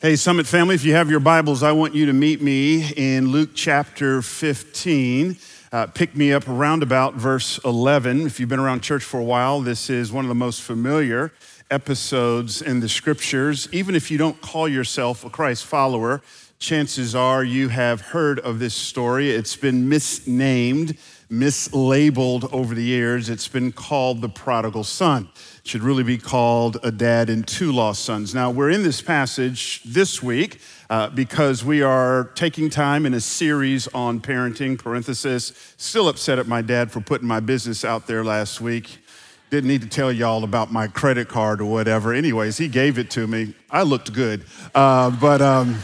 Hey, Summit family, if you have your Bibles, I want you to meet me in Luke chapter 15. Pick me up around about verse 11. If you've been around church for a while, this is one of the most familiar episodes in the scriptures. Even if you don't call yourself a Christ follower, chances are you have heard of this story. It's been misnamed, mislabeled over the years. It's been called the prodigal son. It should really be called a dad and two lost sons. Now, we're in this passage this week because we are taking time in a series on parenting, parenthesis, still upset at my dad for putting my business out there last week. Didn't need to tell y'all about my credit card or whatever. Anyways, he gave it to me. I looked good. But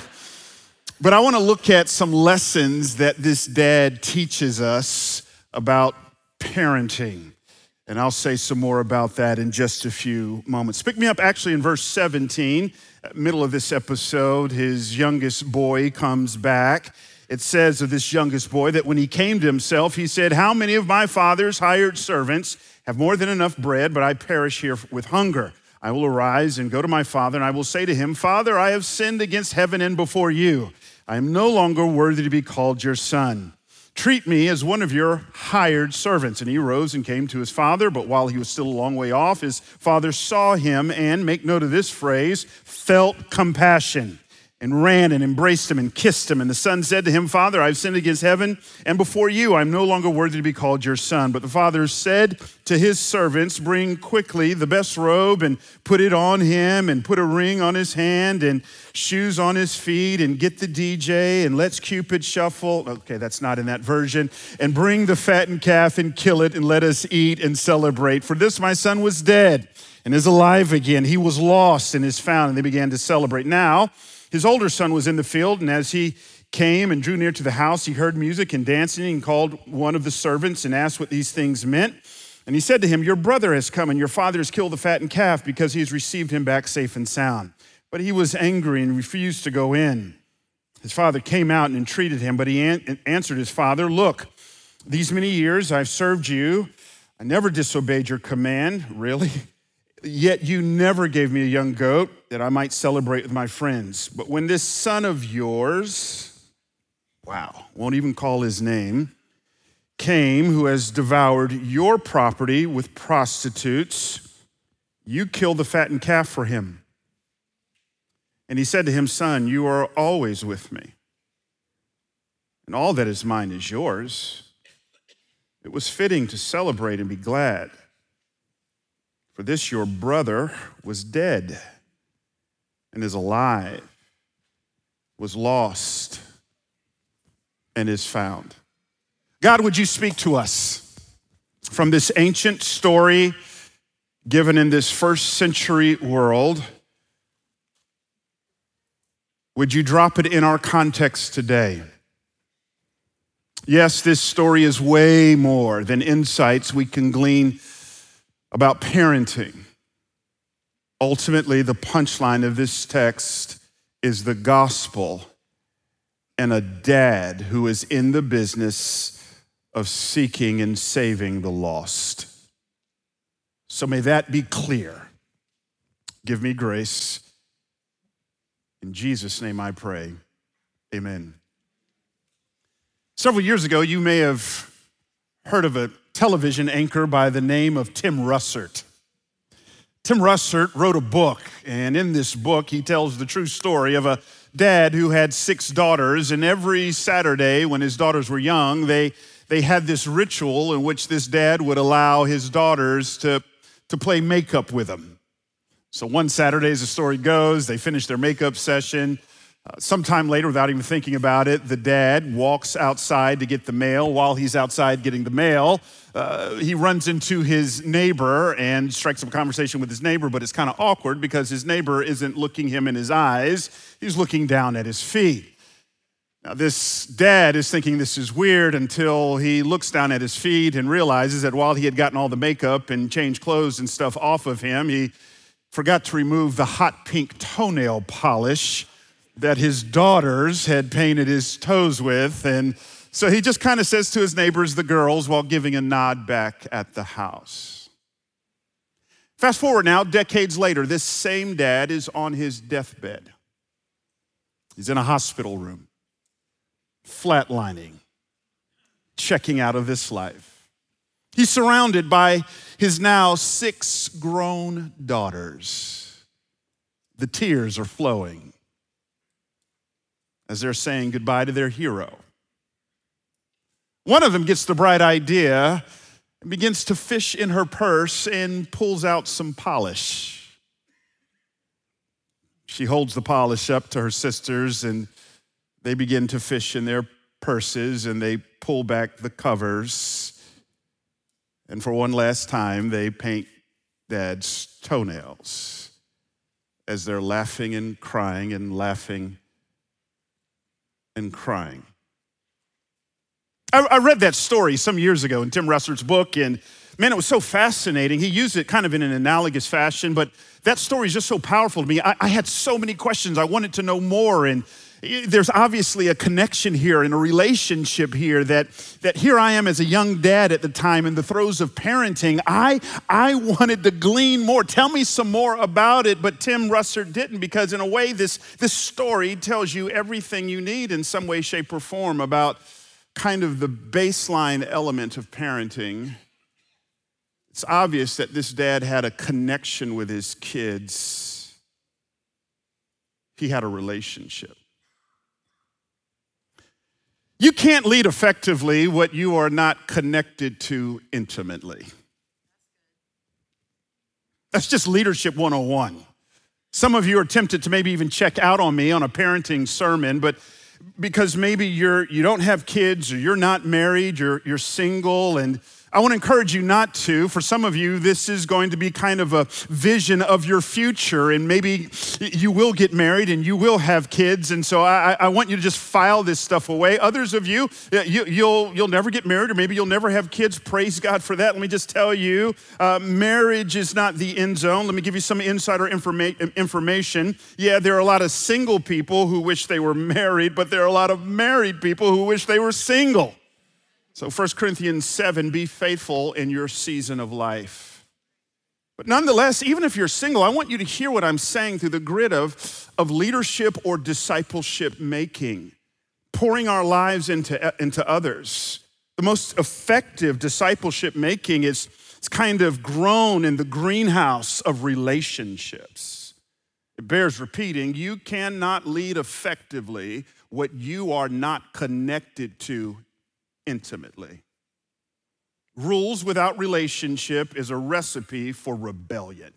I want to look at some lessons that this dad teaches us about parenting. And I'll say some more about that in just a few moments. Pick me up actually in verse 17, middle of this episode. His youngest boy comes back. It says of this youngest boy that when he came to himself, he said, "How many of my father's hired servants have more than enough bread, but I perish here with hunger? I will arise and go to my father, and I will say to him, 'Father, I have sinned against heaven and before you. I am no longer worthy to be called your son. Treat me as one of your hired servants.' And he arose and came to his father, but while he was still a long way off, his father saw him and, make note of this phrase, felt compassion and ran and embraced him and kissed him. And the son said to him, 'Father, I've sinned against heaven and before you. I'm no longer worthy to be called your son.' But the father said to his servants, 'Bring quickly the best robe and put it on him, and put a ring on his hand and shoes on his feet, and get the DJ and let's Cupid shuffle.'" Okay, that's not in that version. "And bring the fattened calf and kill it, and let us eat and celebrate. For this my son was dead and is alive again. He was lost and is found." And they began to celebrate. Now, his older son was in the field, and as he came and drew near to the house, he heard music and dancing, and called one of the servants and asked what these things meant. And he said to him, "Your brother has come, and your father has killed the fattened calf because he has received him back safe and sound." But he was angry and refused to go in. His father came out and entreated him, but he answered his father, "Look, these many years I've served you. I never disobeyed your command," really, "yet you never gave me a young goat that I might celebrate with my friends. But when this son of yours," won't even call his name, "came, who has devoured your property with prostitutes, you killed the fattened calf for him." And he said to him, "Son, you are always with me, and all that is mine is yours. It was fitting to celebrate and be glad. For this your brother was dead and is alive, was lost and is found." God, would you speak to us from this ancient story given in this first century world? Would you drop it in our context today? Yes, this story is way more than insights we can glean about parenting. Ultimately, the punchline of this text is the gospel and a dad who is in the business of seeking and saving the lost. So may that be clear. Give me grace. In Jesus' name I pray, amen. Several years ago, you may have heard of a television anchor by the name of Tim Russert. Tim Russert wrote a book, and in this book, he tells the true story of a dad who had 6 daughters, and every Saturday when his daughters were young, they had this ritual in which this dad would allow his daughters to play makeup with him. So one Saturday, as the story goes, they finish their makeup session. Sometime later, without even thinking about it, the dad walks outside to get the mail. While he's outside getting the mail, he runs into his neighbor and strikes up a conversation with his neighbor, but it's kind of awkward because his neighbor isn't looking him in his eyes. He's looking down at his feet. Now, this dad is thinking this is weird until he looks down at his feet and realizes that while he had gotten all the makeup and changed clothes and stuff off of him, he forgot to remove the hot pink toenail polish that his daughters had painted his toes with. And so he just kind of says to his neighbors, the girls, while giving a nod back at the house. Fast forward now, decades later, this same dad is on his deathbed. He's in a hospital room, flatlining, checking out of this life. He's surrounded by his now 6 grown daughters. The tears are flowing as they're saying goodbye to their hero. One of them gets the bright idea and begins to fish in her purse and pulls out some polish. She holds the polish up to her sisters and they begin to fish in their purses and they pull back the covers. And for one last time, they paint Dad's toenails as they're laughing and crying and laughing and crying. I read that story some years ago in Tim Russert's book, and man, it was so fascinating. He used it kind of in an analogous fashion, but that story is just so powerful to me. I had so many questions. I wanted to know more, and there's obviously a connection here and a relationship here that here I am as a young dad at the time in the throes of parenting. I wanted to glean more. Tell me some more about it, but Tim Russert didn't, because in a way, this story tells you everything you need in some way, shape, or form about kind of the baseline element of parenting. It's obvious that this dad had a connection with his kids. He had a relationship. You can't lead effectively what you are not connected to intimately. That's just leadership 101. Some of you are tempted to maybe even check out on me on a parenting sermon, but because maybe you don't have kids or you're not married, you're single, and I want to encourage you not to. For some of you, this is going to be kind of a vision of your future, and maybe you will get married and you will have kids, and so I want you to just file this stuff away. Others of you, you'll never get married, or maybe you'll never have kids. Praise God for that. Let me just tell you, marriage is not the end zone. Let me give you some insider information. Yeah, there are a lot of single people who wish they were married, but there are a lot of married people who wish they were single. So 1 Corinthians 7, be faithful in your season of life. But nonetheless, even if you're single, I want you to hear what I'm saying through the grid of leadership or discipleship making, pouring our lives into others. The most effective discipleship making is it's kind of grown in the greenhouse of relationships. It bears repeating, you cannot lead effectively what you are not connected to intimately. Rules without relationship is a recipe for rebellion.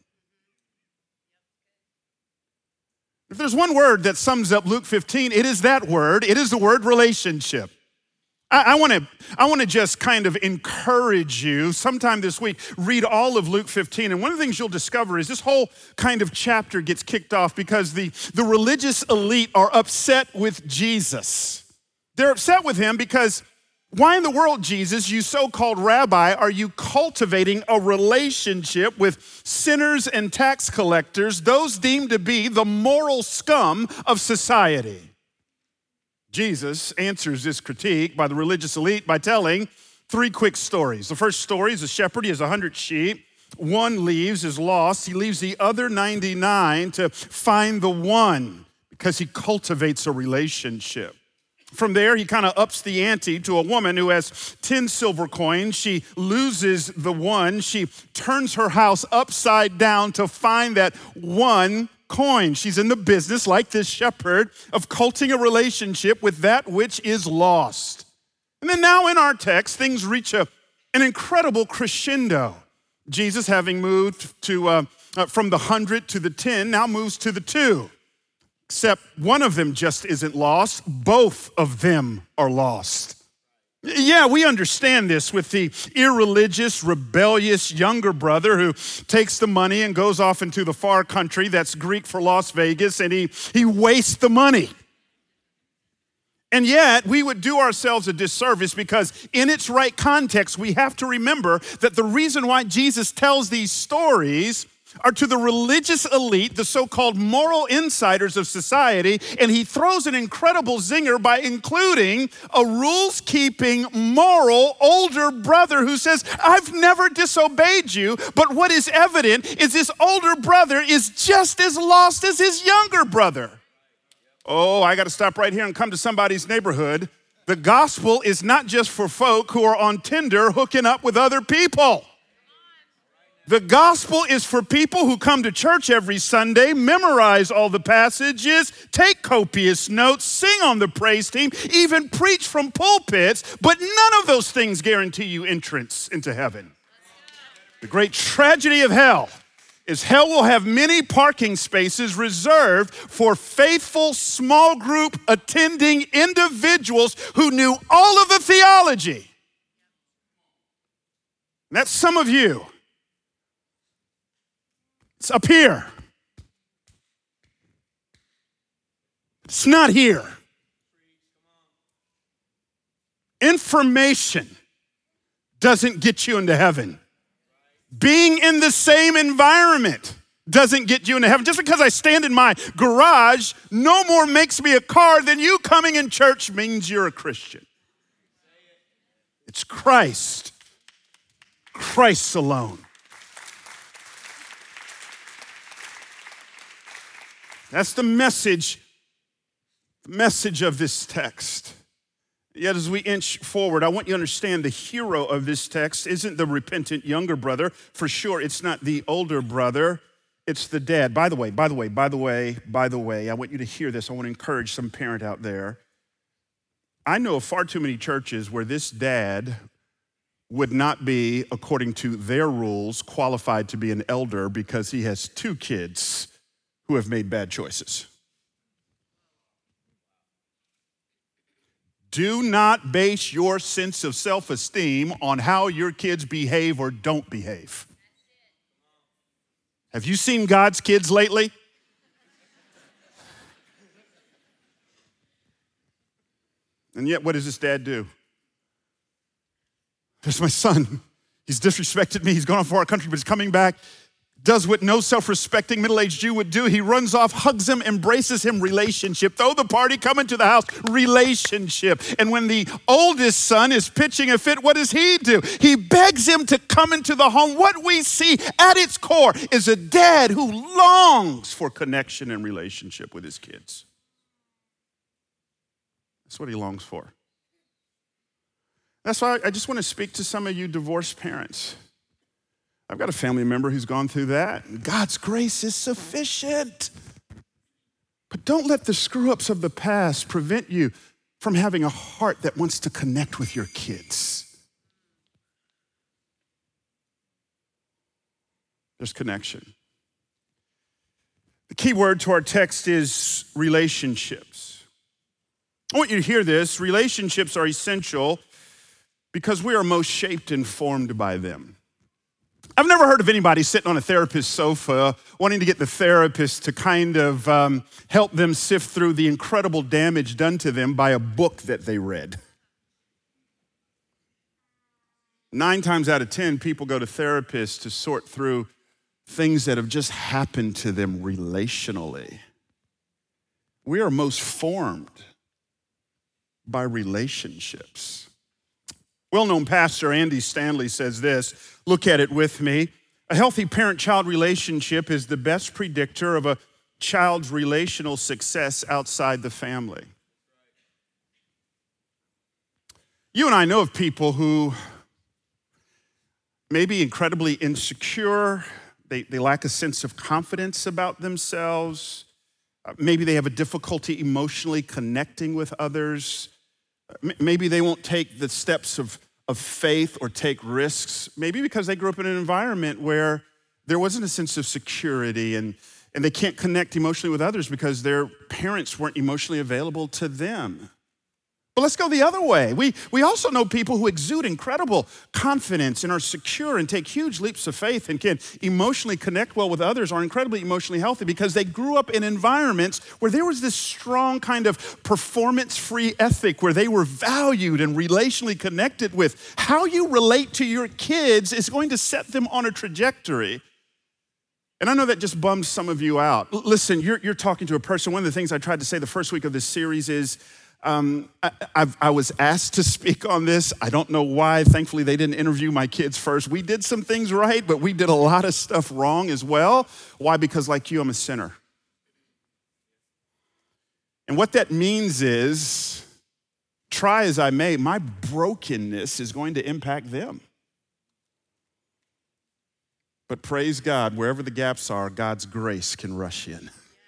If there's one word that sums up Luke 15, it is that word. It is the word relationship. I want to just kind of encourage you sometime this week, read all of Luke 15. And one of the things you'll discover is this whole kind of chapter gets kicked off because the religious elite are upset with Jesus. They're upset with him because why in the world, Jesus, you so-called rabbi, are you cultivating a relationship with sinners and tax collectors, those deemed to be the moral scum of society? Jesus answers this critique by the religious elite by telling 3 quick stories. The first story is a shepherd. He has 100 sheep. One leaves, is lost. He leaves the other 99 to find the one because he cultivates a relationship. From there, he kind of ups the ante to a woman who has 10 silver coins. She loses the one. She turns her house upside down to find that one coin. She's in the business, like this shepherd, of cultivating a relationship with that which is lost. And then now in our text, things reach an incredible crescendo. Jesus, having moved from the 100 to the 10, now moves to the 2. Except one of them just isn't lost. Both of them are lost. Yeah, we understand this with the irreligious, rebellious younger brother who takes the money and goes off into the far country, that's Greek for Las Vegas, and he wastes the money. And yet, we would do ourselves a disservice because in its right context, we have to remember that the reason why Jesus tells these stories are to the religious elite, the so-called moral insiders of society, and he throws an incredible zinger by including a rules-keeping, moral older brother who says, I've never disobeyed you, but what is evident is this older brother is just as lost as his younger brother. Oh, I got to stop right here and come to somebody's neighborhood. The gospel is not just for folk who are on Tinder hooking up with other people. The gospel is for people who come to church every Sunday, memorize all the passages, take copious notes, sing on the praise team, even preach from pulpits, but none of those things guarantee you entrance into heaven. The great tragedy of hell is hell will have many parking spaces reserved for faithful small group attending individuals who knew all of the theology. And that's some of you. It's up here. It's not here. Information doesn't get you into heaven. Being in the same environment doesn't get you into heaven. Just because I stand in my garage no more makes me a car than you coming in church means you're a Christian. It's Christ. Christ alone. That's the message of this text. Yet as we inch forward, I want you to understand the hero of this text isn't the repentant younger brother. For sure, it's not the older brother. It's the dad. By the way, I want you to hear this. I want to encourage some parent out there. I know of far too many churches where this dad would not be, according to their rules, qualified to be an elder because he has two kids who have made bad choices. Do not base your sense of self-esteem on how your kids behave or don't behave. Have you seen God's kids lately? And yet, what does this dad do? There's my son. He's disrespected me. He's gone off for our country, but he's coming back. Does what no self-respecting middle-aged Jew would do. He runs off, hugs him, embraces him, relationship. Throw the party, come into the house, relationship. And when the oldest son is pitching a fit, what does he do? He begs him to come into the home. What we see at its core is a dad who longs for connection and relationship with his kids. That's what he longs for. That's why I just want to speak to some of you divorced parents. I've got a family member who's gone through that. God's grace is sufficient. But don't let the screw-ups of the past prevent you from having a heart that wants to connect with your kids. There's connection. The key word to our text is relationships. I want you to hear this. Relationships are essential because we are most shaped and formed by them. I've never heard of anybody sitting on a therapist's sofa wanting to get the therapist to kind of help them sift through the incredible damage done to them by a book that they read. 9 times out of 10, people go to therapists to sort through things that have just happened to them relationally. We are most formed by relationships. Well-known pastor Andy Stanley says this, look at it with me. A healthy parent-child relationship is the best predictor of a child's relational success outside the family. You and I know of people who may be incredibly insecure. They lack a sense of confidence about themselves. Maybe they have a difficulty emotionally connecting with others. Maybe they won't take the steps of faith or take risks, maybe because they grew up in an environment where there wasn't a sense of security and they can't connect emotionally with others because their parents weren't emotionally available to them. But let's go the other way. We also know people who exude incredible confidence and are secure and take huge leaps of faith and can emotionally connect well with others, are incredibly emotionally healthy because they grew up in environments where there was this strong kind of performance-free ethic where they were valued and relationally connected with. How you relate to your kids is going to set them on a trajectory. And I know that just bums some of you out. Listen, you're talking to a person. One of the things I tried to say the first week of this series is, I was asked to speak on this. I don't know why. Thankfully, they didn't interview my kids first. We did some things right, but we did a lot of stuff wrong as well. Why? Because like you, I'm a sinner. And what that means is, try as I may, my brokenness is going to impact them. But praise God, wherever the gaps are, God's grace can rush in.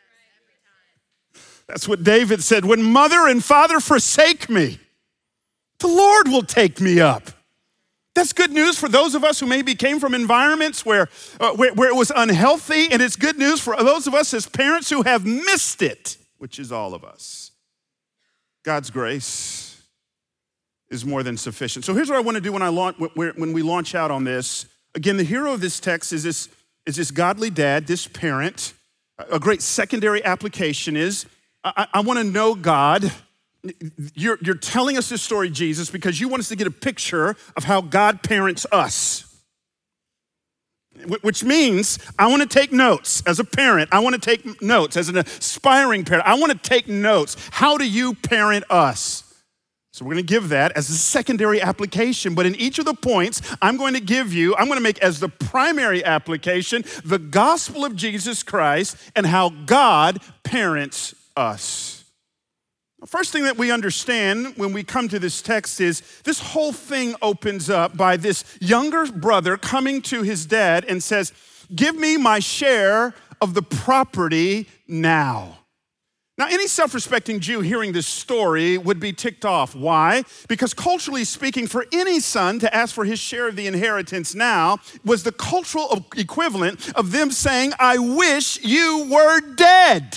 That's what David said, when mother and father forsake me, the Lord will take me up. That's good news for those of us who maybe came from environments where it was unhealthy, and it's good news for those of us as parents who have missed it, which is all of us. God's grace is more than sufficient. So here's what I want to do when we launch out on this. Again, the hero of this text is this godly dad, this parent. A great secondary application is, I want to know God. You're telling us this story, Jesus, because you want us to get a picture of how God parents us. Which means I want to take notes as a parent. I want to take notes as an aspiring parent. I want to take notes. How do you parent us? So we're going to give that as a secondary application. But in each of the points, I'm going to make as the primary application the gospel of Jesus Christ and how God parents us. The first thing that we understand when we come to this text is this whole thing opens up by this younger brother coming to his dad and says, give me my share of the property now. Now, any self-respecting Jew hearing this story would be ticked off. Why? Because culturally speaking, for any son to ask for his share of the inheritance now was the cultural equivalent of them saying, I wish you were dead.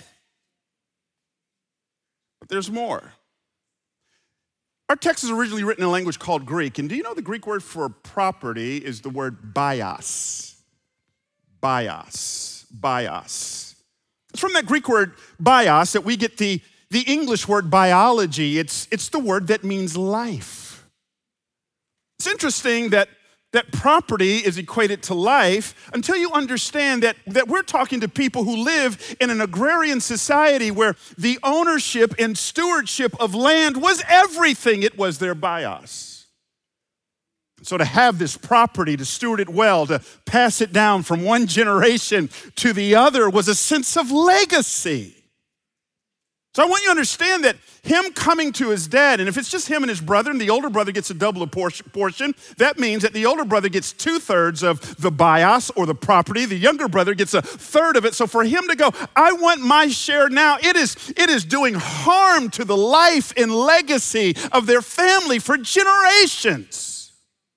But there's more. Our text is originally written in a language called Greek. And do you know the Greek word for property is the word bios? Bios. It's from that Greek word bios that we get the English word biology. It's the word that means life. It's interesting that property is equated to life until you understand that we're talking to people who live in an agrarian society where the ownership and stewardship of land was everything. It was their bios. So to have this property, to steward it well, to pass it down from one generation to the other was a sense of legacy. So I want you to understand that him coming to his dad, and if it's just him and his brother, and the older brother gets a double portion, that means that the older brother gets 2/3 of the bios or the property. The younger brother gets 1/3 of it. So for him to go, I want my share now, it is doing harm to the life and legacy of their family for generations.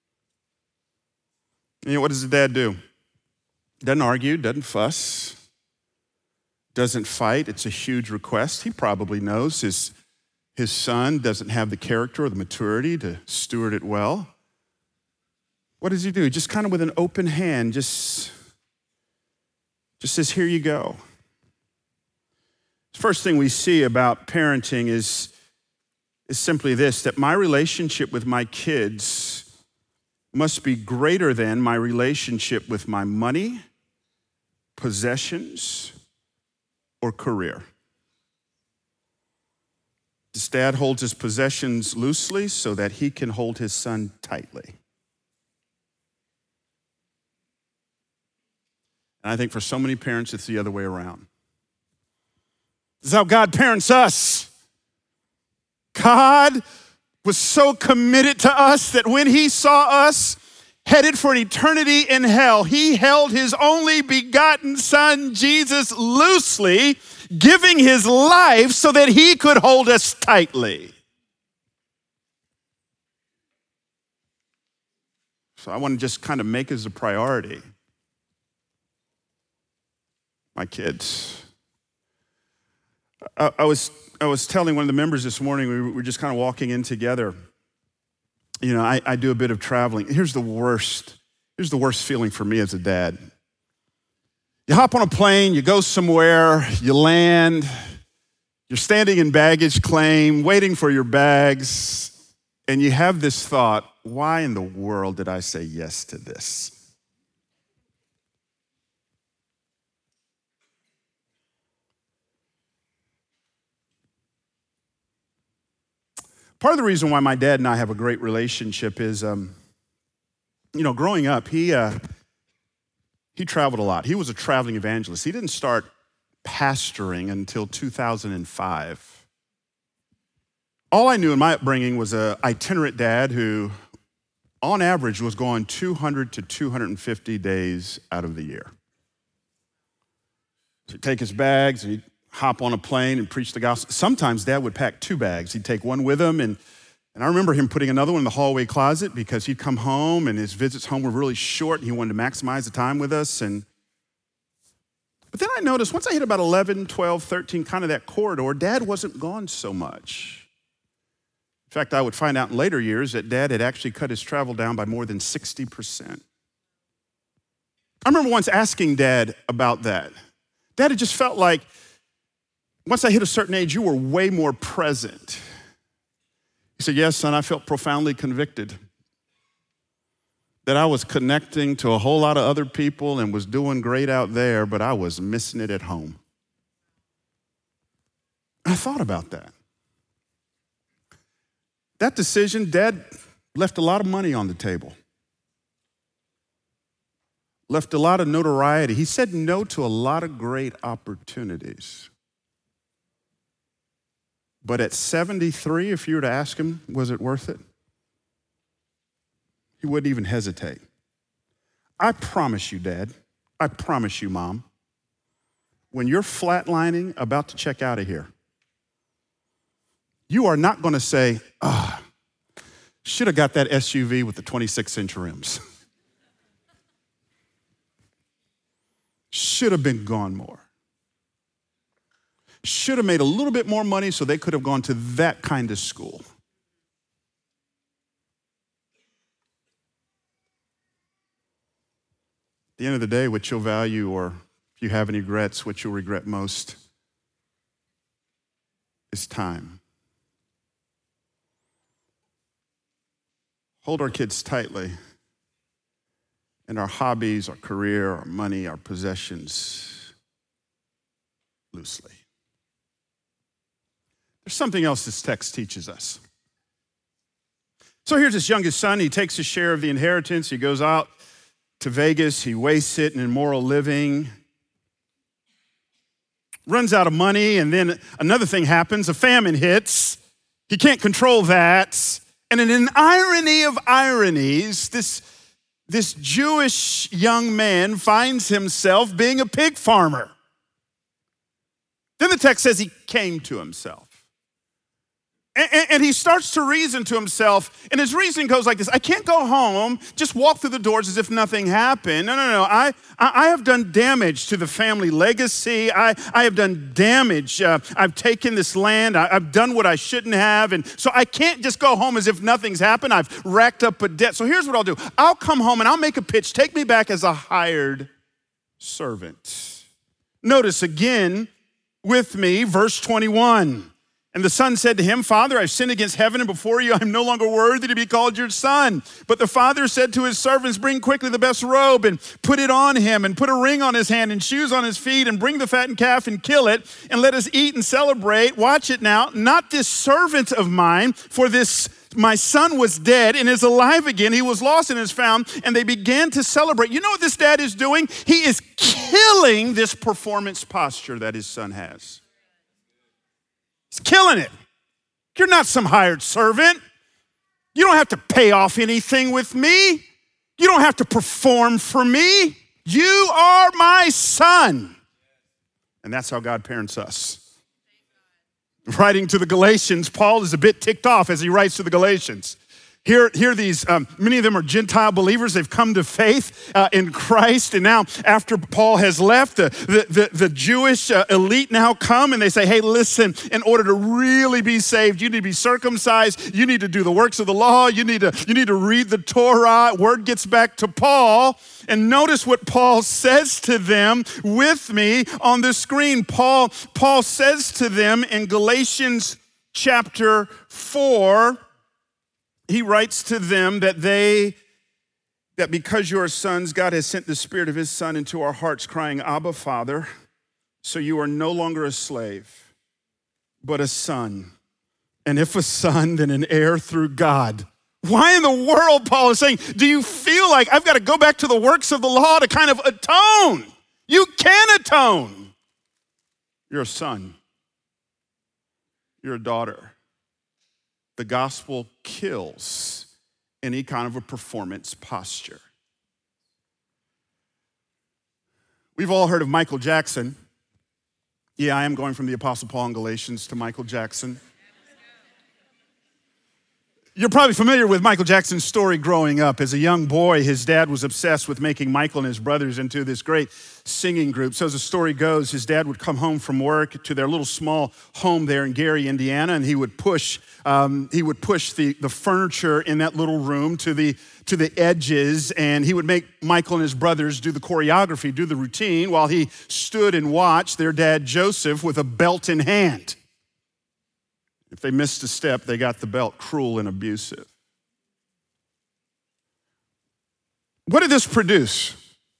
And what does the dad do? Doesn't argue, doesn't fuss, doesn't fight. It's a huge request. He probably knows his son doesn't have the character or the maturity to steward it well. What does he do? Just kind of with an open hand, just says, here you go. The first thing we see about parenting is simply this, that my relationship with my kids must be greater than my relationship with my money, possessions, or career. This dad holds his possessions loosely so that he can hold his son tightly. And I think for so many parents, it's the other way around. This is how God parents us. God was so committed to us that when he saw us headed for an eternity in hell, he held his only begotten son, Jesus, loosely, giving his life so that he could hold us tightly. So I want to just kind of make as a priority my kids. I was telling one of the members this morning, we were just kind of walking in together. You know, I do a bit of traveling. Here's the worst feeling for me as a dad. You hop on a plane, you go somewhere, you land, you're standing in baggage claim, waiting for your bags, and you have this thought, why in the world did I say yes to this? Part of the reason why my dad and I have a great relationship is, growing up, he traveled a lot. He was a traveling evangelist. He didn't start pastoring until 2005. All I knew in my upbringing was an itinerant dad who, on average, was gone 200 to 250 days out of the year. So he'd take his bags, he'd hop on a plane and preach the gospel. Sometimes Dad would pack 2 bags. He'd take one with him, and I remember him putting another one in the hallway closet because he'd come home and his visits home were really short and he wanted to maximize the time with us. But then I noticed once I hit about 11, 12, 13, kind of that corridor, Dad wasn't gone so much. In fact, I would find out in later years that Dad had actually cut his travel down by more than 60%. I remember once asking Dad about that. Dad, it just felt like once I hit a certain age, you were way more present. He said, yes, son, I felt profoundly convicted that I was connecting to a whole lot of other people and was doing great out there, but I was missing it at home. I thought about that. That decision, Dad left a lot of money on the table, left a lot of notoriety. He said no to a lot of great opportunities. But at 73, if you were to ask him, was it worth it? He wouldn't even hesitate. I promise you, Dad, I promise you, Mom, when you're flatlining, about to check out of here, you are not going to say, should have got that SUV with the 26-inch rims. Should have been gone more. Should have made a little bit more money so they could have gone to that kind of school. At the end of the day, what you'll value, or if you have any regrets, what you'll regret most is time. Hold our kids tightly, and our hobbies, our career, our money, our possessions loosely. There's something else this text teaches us. So here's his youngest son. He takes his share of the inheritance. He goes out to Vegas. He wastes it in immoral living. Runs out of money, and then another thing happens. A famine hits. He can't control that. And in an irony of ironies, this Jewish young man finds himself being a pig farmer. Then the text says he came to himself. And he starts to reason to himself, and his reasoning goes like this: I can't go home, just walk through the doors as if nothing happened. No. I have done damage to the family legacy. I have done damage. I've taken this land. I've done what I shouldn't have, and so I can't just go home as if nothing's happened. I've racked up a debt. So here's what I'll do. I'll come home and I'll make a pitch. Take me back as a hired servant. Notice again with me, verse 21. And the son said to him, Father, I've sinned against heaven and before you. I'm no longer worthy to be called your son. But the father said to his servants, bring quickly the best robe and put it on him, and put a ring on his hand and shoes on his feet, and bring the fattened calf and kill it, and let us eat and celebrate. Watch it now. Not this servant of mine, for this my son was dead and is alive again. He was lost and is found. And they began to celebrate. You know what this dad is doing? He is killing this performance posture that his son has. He's killing it. You're not some hired servant. You don't have to pay off anything with me. You don't have to perform for me. You are my son. And that's how God parents us. Writing to the Galatians, Paul is a bit ticked off as he writes to the Galatians. Here these, many of them are Gentile believers. They've come to faith in Christ. And now after Paul has left, the Jewish elite now come and they say, hey, listen, in order to really be saved, you need to be circumcised. You need to do the works of the law. You need to read the Torah. Word gets back to Paul. And notice what Paul says to them with me on the screen. Paul says to them in Galatians chapter 4, he writes to them that because you are sons, God has sent the Spirit of his Son into our hearts, crying, Abba, Father. So you are no longer a slave, but a son. And if a son, then an heir through God. Why in the world, Paul is saying, do you feel like I've got to go back to the works of the law to kind of atone? You can atone. You're a son. You're a daughter. the gospel kills any kind of a performance posture. We've all heard of Michael Jackson. Yeah, I am going from the Apostle Paul in Galatians to Michael Jackson. You're probably familiar with Michael Jackson's story growing up. As a young boy, his dad was obsessed with making Michael and his brothers into this great singing group. So as the story goes, his dad would come home from work to their little small home there in Gary, Indiana, and he would push the furniture in that little room to the edges, and he would make Michael and his brothers do the choreography, do the routine, while he stood and watched their dad, Joseph, with a belt in hand. If they missed a step, they got the belt. Cruel and abusive. What did this produce?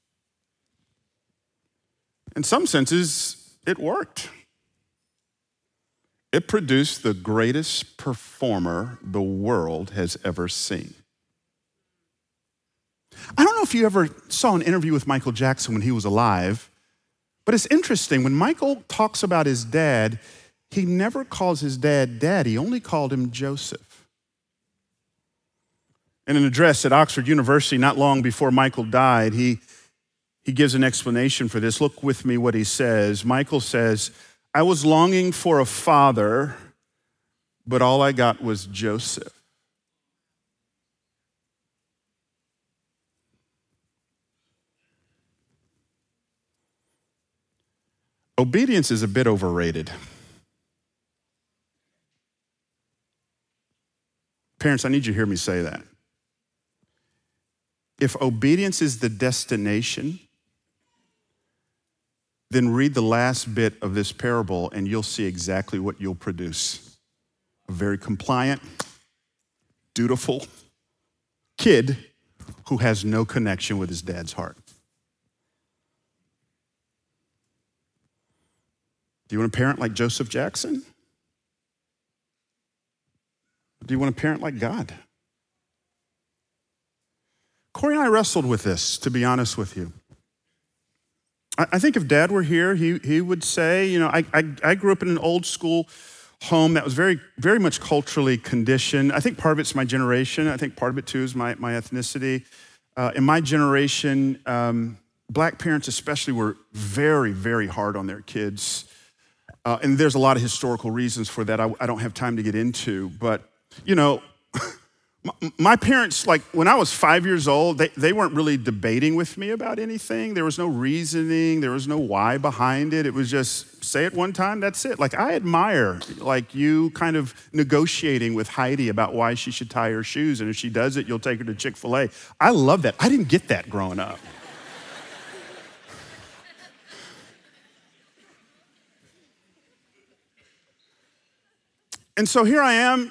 In some senses, it worked. It produced the greatest performer the world has ever seen. I don't know if you ever saw an interview with Michael Jackson when he was alive, but it's interesting. When Michael talks about his dad, he never calls his dad Daddy, he only called him Joseph. In an address at Oxford University not long before Michael died, he gives an explanation for this. Look with me what he says. Michael says, I was longing for a father, but all I got was Joseph. Obedience is a bit overrated. Parents, I need you to hear me say that. If obedience is the destination, then read the last bit of this parable and you'll see exactly what you'll produce. A very compliant, dutiful kid who has no connection with his dad's heart. Do you want a parent like Joseph Jackson? Do you want a parent like God? Corey and I wrestled with this, to be honest with you. I think if Dad were here, he would say, I grew up in an old school home that was very, very much culturally conditioned. I think part of it's my generation. I think part of it too is my ethnicity. In my generation, Black parents especially were very, very hard on their kids. And there's a lot of historical reasons for that I don't have time to get into, but my parents, like when I was 5 years old, they weren't really debating with me about anything. There was no reasoning. There was no why behind it. It was just say it one time, that's it. Like I admire like you kind of negotiating with Heidi about why she should tie her shoes. And if she does it, you'll take her to Chick-fil-A. I love that. I didn't get that growing up. And so here I am,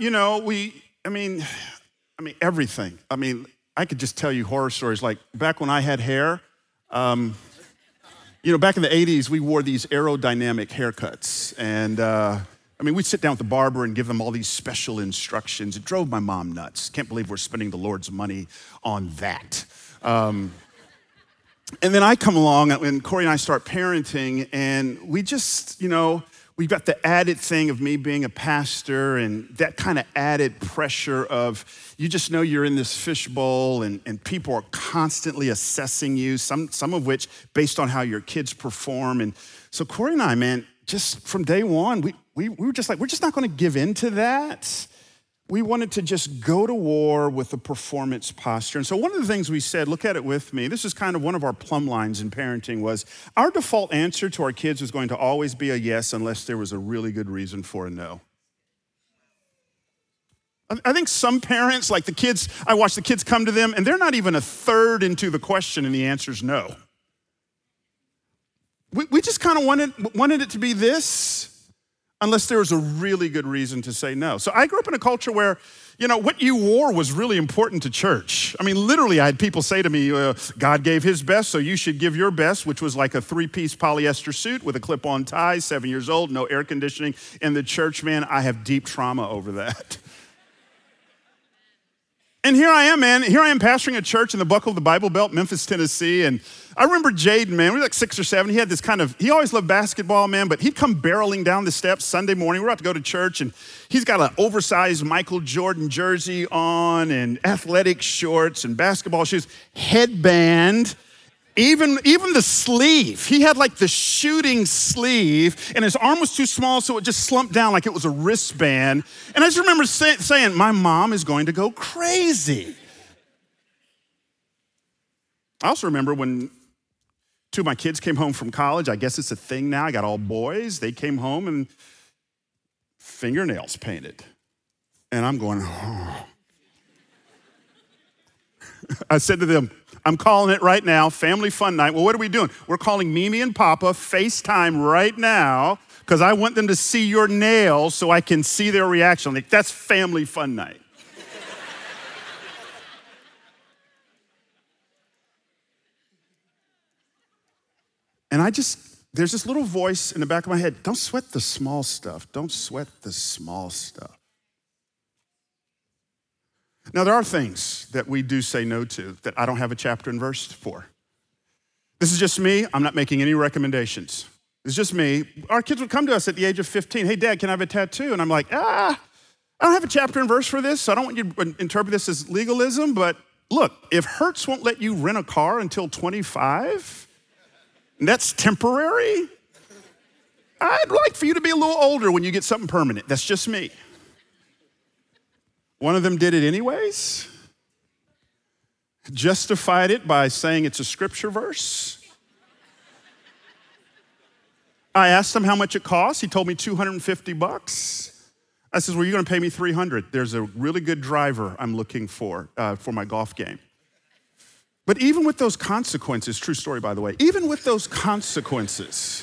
everything. I could just tell you horror stories. Like back when I had hair, back in the 80s, we wore these aerodynamic haircuts. And we'd sit down with the barber and give them all these special instructions. It drove my mom nuts. Can't believe we're spending the Lord's money on that. And then I come along and Corey and I start parenting and we just, we've got the added thing of me being a pastor and that kind of added pressure of you just know you're in this fishbowl and people are constantly assessing you, some of which based on how your kids perform. And so Corey and I, man, just from day one, we were just like, we're just not going to give in to that. We wanted to just go to war with the performance posture. And so one of the things we said, look at it with me, this is kind of one of our plumb lines in parenting was our default answer to our kids was going to always be a yes unless there was a really good reason for a no. I think some parents, like the kids, I watch the kids come to them and they're not even a third into the question and the answer's no. We just kind of wanted it to be this. Unless there was a really good reason to say no. So I grew up in a culture where, what you wore was really important to church. Literally, I had people say to me, God gave his best, so you should give your best, which was like a 3-piece polyester suit with a clip-on tie, 7 years old, no air conditioning in the church. Man, I have deep trauma over that. And here I am, man. Here I am pastoring a church in the buckle of the Bible Belt, Memphis, Tennessee. And I remember Jaden, man. We were like 6 or 7. He had this he always loved basketball, man, but he'd come barreling down the steps Sunday morning. We're about to go to church, and he's got an oversized Michael Jordan jersey on and athletic shorts and basketball shoes, headband. Even the sleeve, he had like the shooting sleeve, and his arm was too small, so it just slumped down like it was a wristband. And I just remember saying, my mom is going to go crazy. I also remember when 2 of my kids came home from college. I guess it's a thing now. I got all boys. They came home and fingernails painted. And I'm going, oh. I said to them, I'm calling it right now, family fun night. Well, what are we doing? We're calling Mimi and Papa FaceTime right now because I want them to see your nails so I can see their reaction. Like, that's family fun night. And there's this little voice in the back of my head, don't sweat the small stuff. Don't sweat the small stuff. Now, there are things that we do say no to that I don't have a chapter and verse for. This is just me. I'm not making any recommendations. It's just me. Our kids would come to us at the age of 15. Hey, Dad, can I have a tattoo? And I'm like, I don't have a chapter and verse for this, so I don't want you to interpret this as legalism. But look, if Hertz won't let you rent a car until 25, and that's temporary, I'd like for you to be a little older when you get something permanent. That's just me. One of them did it anyways, justified it by saying it's a scripture verse. I asked him how much it cost. He told me $250. I said, well, you're gonna pay me $300. There's a really good driver I'm looking for my golf game. But even with those consequences, true story by the way, even with those consequences,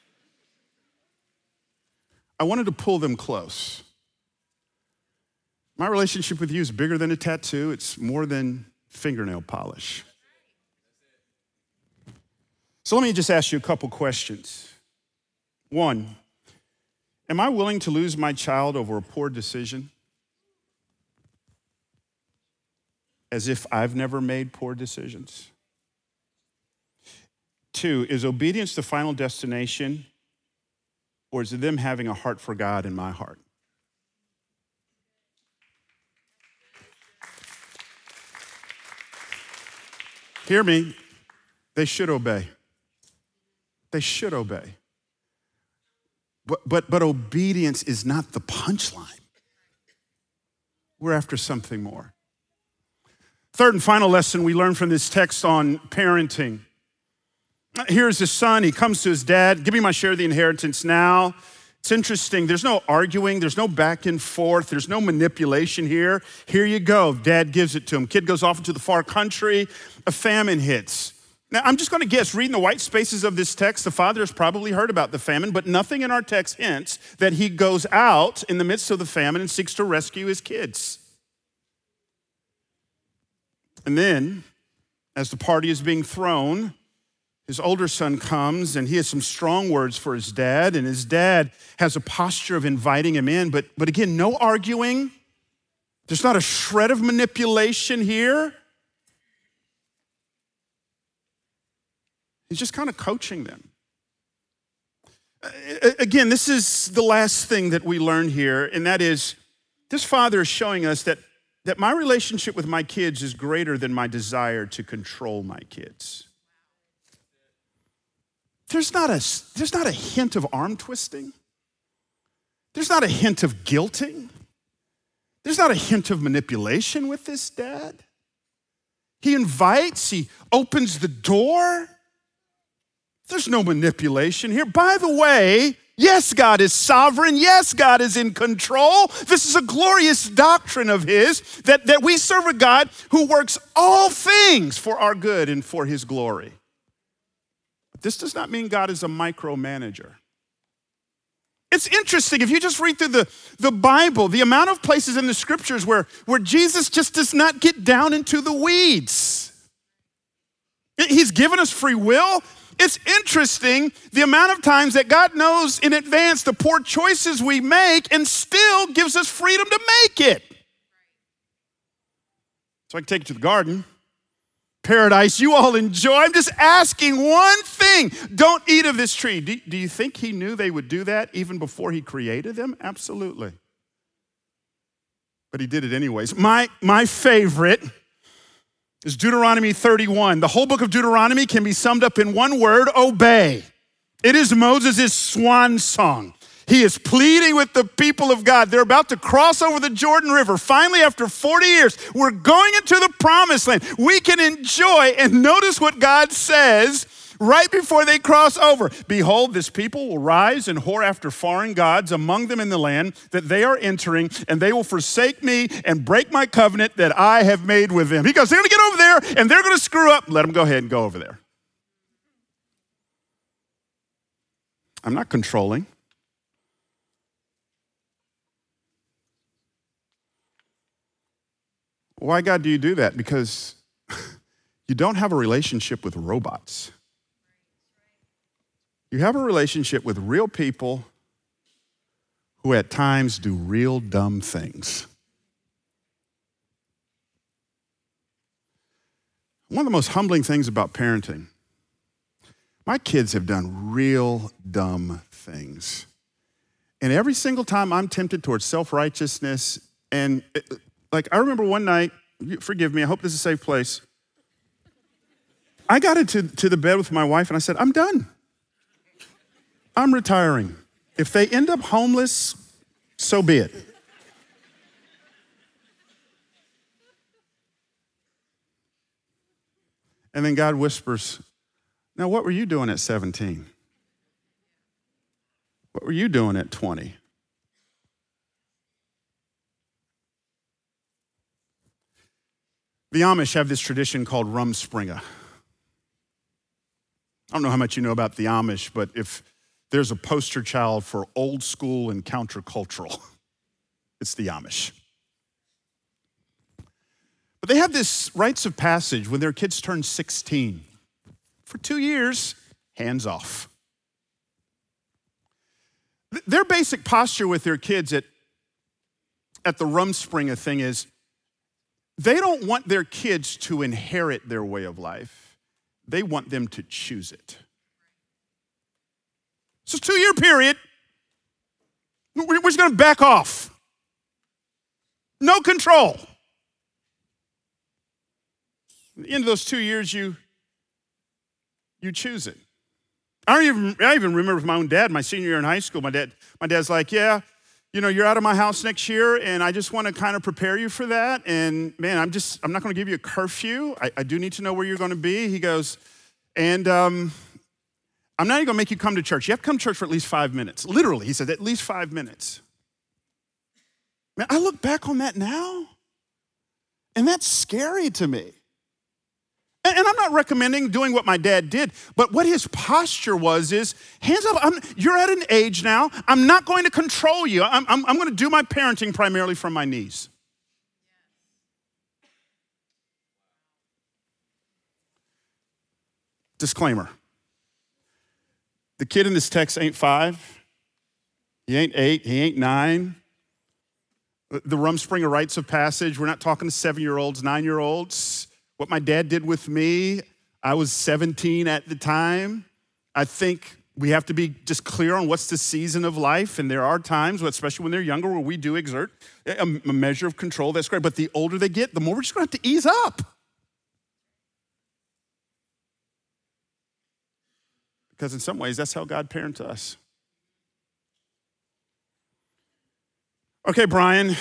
I wanted to pull them close. My relationship with you is bigger than a tattoo. It's more than fingernail polish. So let me just ask you a couple questions. 1, am I willing to lose my child over a poor decision? As if I've never made poor decisions. 2, is obedience the final destination, or is it them having a heart for God in my heart? Hear me, they should obey. They should obey. But obedience is not the punchline. We're after something more. Third and final lesson we learn from this text on parenting. Here's his son, he comes to his dad, give me my share of the inheritance now. It's interesting, there's no arguing, there's no back and forth, there's no manipulation here. Here you go, dad gives it to him. Kid goes off into the far country, a famine hits. Now, I'm just gonna guess, reading the white spaces of this text, the father has probably heard about the famine, but nothing in our text hints that he goes out in the midst of the famine and seeks to rescue his kids. And then, as the party is being thrown, his older son comes and he has some strong words for his dad, and his dad has a posture of inviting him in, but again, no arguing. There's not a shred of manipulation here. He's just kind of coaching them. Again, this is the last thing that we learn here, and that is this father is showing us that my relationship with my kids is greater than my desire to control my kids. There's not a hint of arm twisting. There's not a hint of guilting. There's not a hint of manipulation with this dad. He invites, he opens the door. There's no manipulation here. By the way, yes, God is sovereign. Yes, God is in control. This is a glorious doctrine of his, that we serve a God who works all things for our good and for his glory. This does not mean God is a micromanager. It's interesting, if you just read through the Bible, the amount of places in the scriptures where Jesus just does not get down into the weeds. He's given us free will. It's interesting the amount of times that God knows in advance the poor choices we make and still gives us freedom to make it. so I can take you to the garden. Paradise, you all enjoy. I'm just asking one thing. Don't eat of this tree. Do you think he knew they would do that even before he created them? Absolutely. But he did it anyways. My favorite is Deuteronomy 31. The whole book of Deuteronomy can be summed up in one word: obey. It is Moses' swan song. He is pleading with the people of God. They're about to cross over the Jordan River. Finally, after 40 years, we're going into the promised land. We can enjoy, and notice what God says right before they cross over. Behold, this people will rise and whore after foreign gods among them in the land that they are entering, and they will forsake me and break my covenant that I have made with them. He goes, they're going to get over there, and they're going to screw up. Let them go ahead and go over there. I'm not controlling. Why, God, do you do that? Because you don't have a relationship with robots. You have a relationship with real people who at times do real dumb things. One of the most humbling things about parenting, my kids have done real dumb things. And every single time I'm tempted towards self-righteousness, and I remember one night, forgive me, I hope this is a safe place. I got into the bed with my wife and I said, I'm done. I'm retiring. If they end up homeless, so be it. And then God whispers, now what were you doing at 17? What were you doing at 20? The Amish have this tradition called Rumspringa. I don't know how much you know about the Amish, but if there's a poster child for old school and countercultural, it's the Amish. But they have this rites of passage when their kids turn 16. For 2 years, hands off. Their basic posture with their kids at the Rumspringa thing is, they don't want their kids to inherit their way of life. They want them to choose it. So it's a 2-year period. We're just going to back off. No control. At the end of those 2 years, you choose it. I even remember with my own dad, my senior year in high school, my dad's like, yeah, you're out of my house next year, and I just want to kind of prepare you for that. And man, I'm not going to give you a curfew. I do need to know where you're going to be. He goes, and I'm not even going to make you come to church. You have to come to church for at least 5 minutes. Literally, he said, at least 5 minutes. Man, I look back on that now, and that's scary to me. And I'm not recommending doing what my dad did, but what his posture is, hands up, you're at an age now, I'm not going to control you. I'm going to do my parenting primarily from my knees. Disclaimer. The kid in this text ain't 5, he ain't 8, he ain't 9. The Rumspringa rites of passage, we're not talking to 7-year-olds, 9-year-olds. What my dad did with me, I was 17 at the time. I think we have to be just clear on what's the season of life, and there are times, especially when they're younger, where we do exert a measure of control. That's great, but the older they get, the more we're just going to have to ease up. Because in some ways, that's how God parents us. Okay, Brian,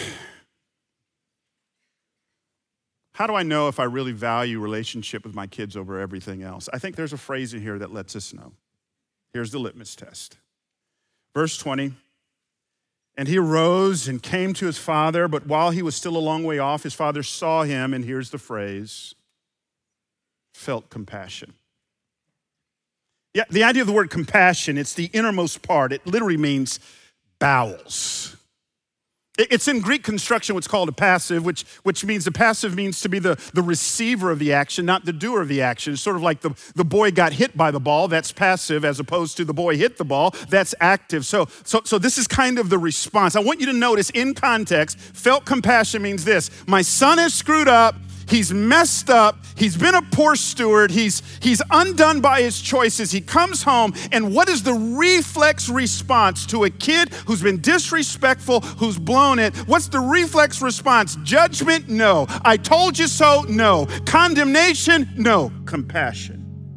how do I know if I really value relationship with my kids over everything else? I think there's a phrase in here that lets us know. Here's the litmus test. Verse 20, and he arose and came to his father, but while he was still a long way off, his father saw him, and here's the phrase, felt compassion. Yeah, the idea of the word compassion, it's the innermost part. It literally means bowels. It's in Greek construction what's called a passive, which means the passive means to be the receiver of the action, not the doer of the action. It's sort of like the boy got hit by the ball, that's passive, as opposed to the boy hit the ball, that's active. So this is kind of the response. I want you to notice in context, felt compassion means this. My son has screwed up. He's messed up. He's been a poor steward. He's undone by his choices. He comes home, and what is the reflex response to a kid who's been disrespectful, who's blown it? What's the reflex response? Judgment? No. I told you so? No. Condemnation? No. Compassion.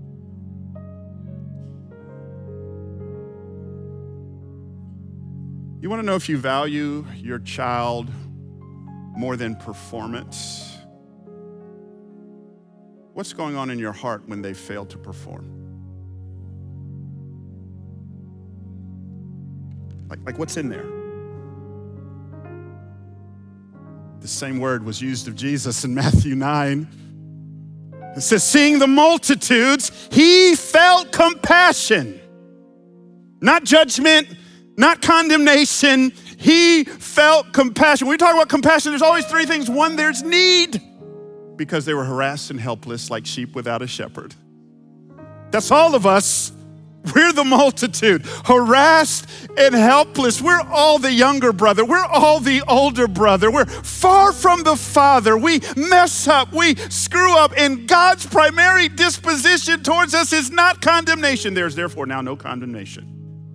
You want to know if you value your child more than performance? What's going on in your heart when they fail to perform? Like what's in there? The same word was used of Jesus in Matthew 9. It says, seeing the multitudes, he felt compassion. Not judgment, not condemnation. He felt compassion. When we talk about compassion, there's always three things. One, there's need, because they were harassed and helpless like sheep without a shepherd. That's all of us. We're the multitude, harassed and helpless. We're all the younger brother. We're all the older brother. We're far from the Father. We mess up. We screw up. And God's primary disposition towards us is not condemnation. There's therefore now no condemnation.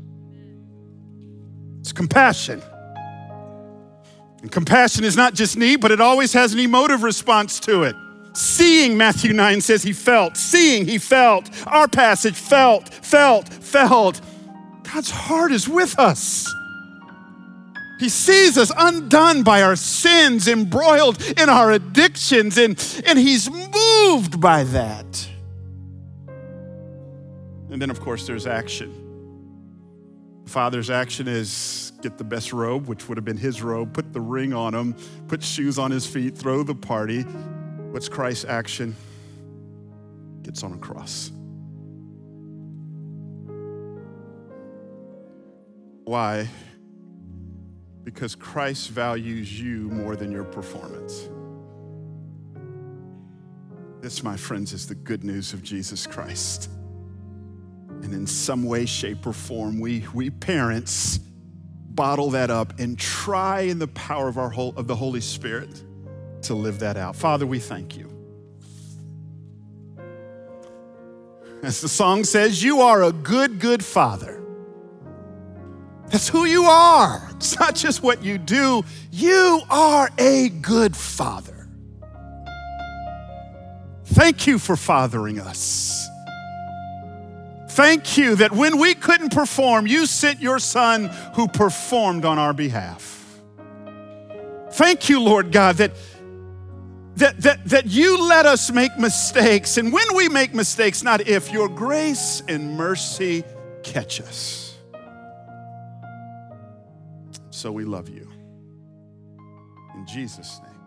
It's compassion. And compassion is not just need, but it always has an emotive response to it. Seeing, Matthew 9 says he felt. Seeing, he felt. Our passage, felt. God's heart is with us. He sees us undone by our sins, embroiled in our addictions, and he's moved by that. And then, of course, there's action. The Father's action is get the best robe, which would have been his robe, put the ring on him, put shoes on his feet, throw the party. What's Christ's action? Gets on a cross. Why? Because Christ values you more than your performance. This, my friends, is the good news of Jesus Christ. And in some way, shape, or form, we parents bottle that up and try in the power of the Holy Spirit to live that out. Father, we thank you. As the song says, you are a good, good Father. That's who you are. It's not just what you do. You are a good Father. Thank you for fathering us. Thank you that when we couldn't perform, you sent your Son who performed on our behalf. Thank you, Lord God, that you let us make mistakes. And when we make mistakes, not if, your grace and mercy catch us. So we love you. In Jesus' name.